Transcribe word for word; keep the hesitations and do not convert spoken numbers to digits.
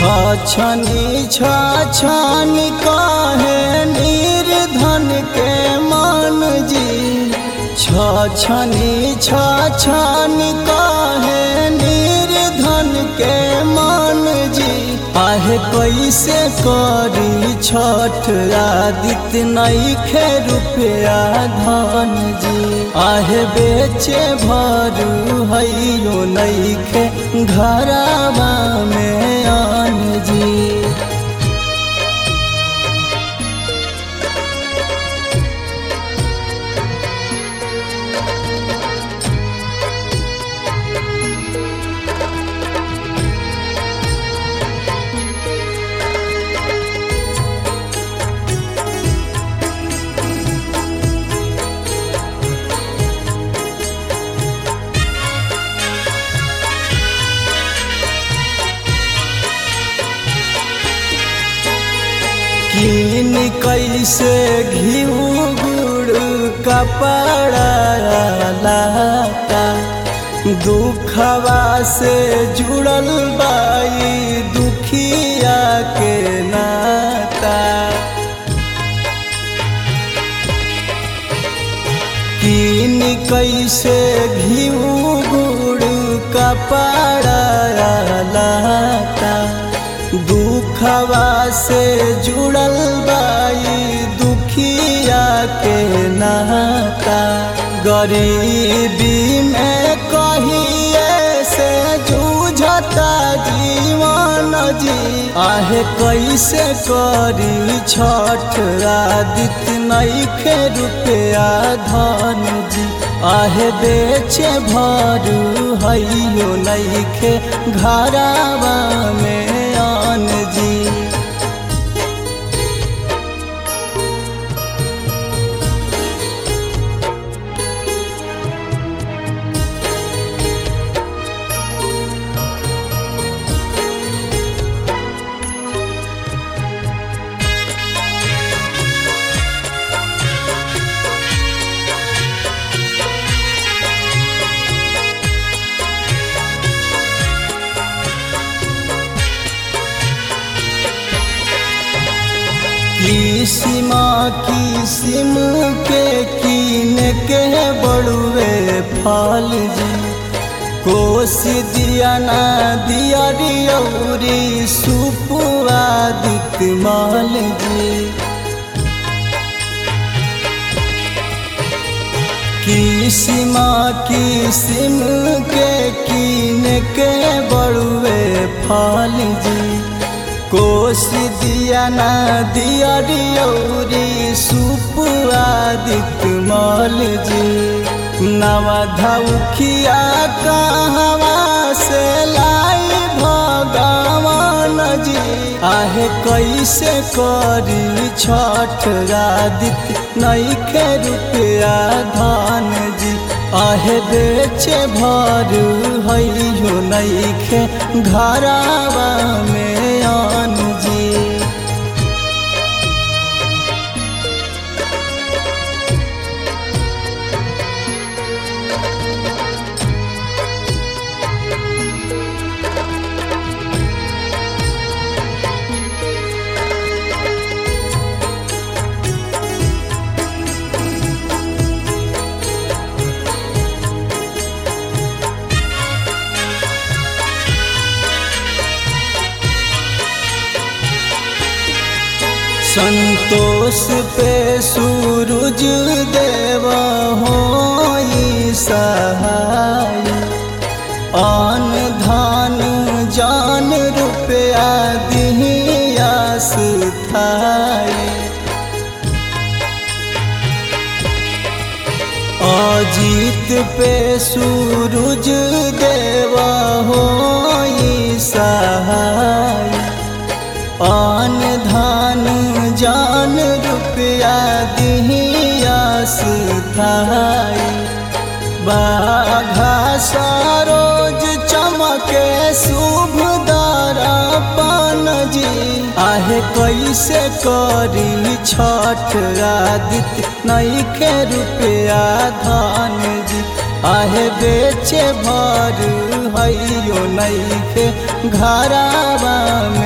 छछनी छछनी काहे निर्धन के मान जी, छछनी छछनी काहे निर्धन के मान जी। आहे कैसे करी छठ आदित्य नइखे रुपया धन जी, आहे बेचे भरू हइयो नइखे घरवा में आन जी। किन कैसे घिउ गुड़ कपड़ा लाता, दुखवा से जुड़ल बाई दुखिया के नाता। किन कैसे घिउ गुड़ कपड़ा लाता, दुखवा से जुड़ल बाई दुखिया के नाता। गरीबी में कहिए से जूझता जीवन जी, आहे कैसे करी छठ आदित्य नइखे रुपया धन जी। आहे बेचे भरू हइयो नइखे घरवा में आन जी। किसिम किसिम के कीन के बड़ुए फल जी, कोसी दिया ना दिया रियौरी सुपुआ दिकमाल जी। किसिम किसिम के कीन के बड़ुए फल जी, कोसी दिया ना दिया रियौरी सुपुआ दिकमाल जी। नवधा उखिया कहवा से लाई भगवान जी, आहे कैसे करी छठ आदित्य नइखे रुपया धन जी। आहे बेचे भरू हइयो नइखे घरवा में आन जी। संतोष पे सूरज देव होई सहाय, आन धान जान रुपया दिहिया सुथाई। अजीत पे सूरज देव होई सहाय, आन धान जान रुपया दिहिया सुथाई। बाघा सरोज चमके शुभ दर्पण जी, आहे कैसे करी छठ आदित्य नइखे रुपया धन जी। आहे बेचे भरू हइयो नइखे घरवा में।